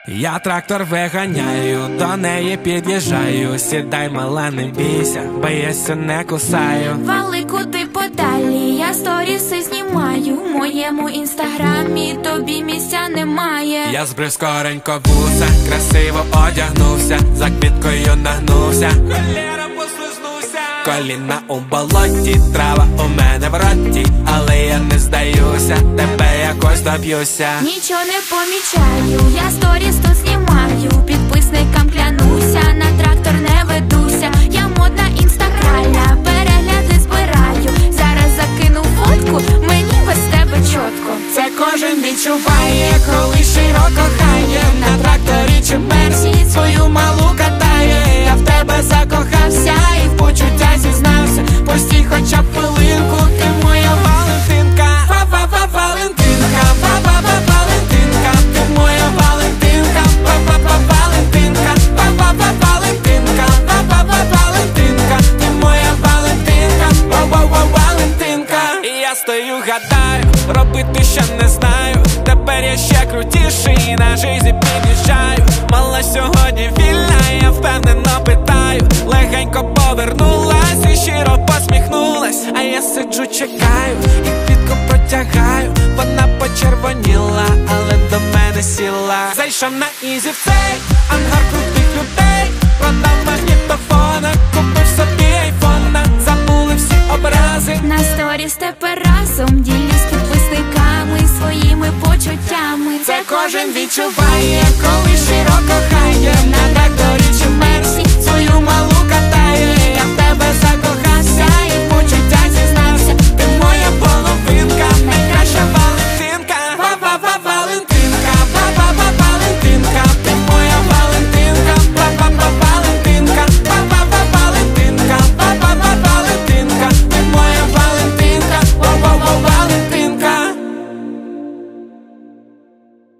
Я трактор виганяю, до неї під'їжджаю. Сідай, мала, не бійся, бо я ся не кусаю. Вали куди подалі, я сторіси знімаю. В моєму інстаграмі тобі місця немає. Я збрив скоренько вуса, красиво одягнувся, за квіткою нагнувся. Холєра, послизнувся. Коліна у болоті, трава у мене в роті, але я не здаюся, тебе якось доб'юся. Нічого не помічаю, я сторіс тут знімаю. Підписникам клянуся, на трактор не ведуся. Я модна інстагральна, перегляди збираю. Зараз закину фотку, мені без тебе чітко. Це кожен відчуває, коли щиро кохає. На тракторі чи мерсі свою малу катає. Я в тебе закохався і в почуття зізнався. Постій хоча б хвилинку, ти моя Валентинка. Валентинка, Валентинка, ти моя Валентинка. Валентинка, Валентинка, Валентинка, ти моя Валентинка. Валентинка. І я стою, гадаю, робити ще не знаю. Тепер я ще крутіший, на житті під'їжджаю. Мала сьогодні вільна, я впевнено питаю. Легенько повернулась і щиро посміхнулась. А я сиджу, чекаю і квітку протягаю. Вона почервоніла, але до мене сіла. Зайшов на ізі в цей ангар крутих людей. Продав магнітофона, купив собі айфона. Забули всі образи. На сторіс тепер разом ділюсь з підписниками своїми почуттями. Це кожен відчуває, коли щиро кохає.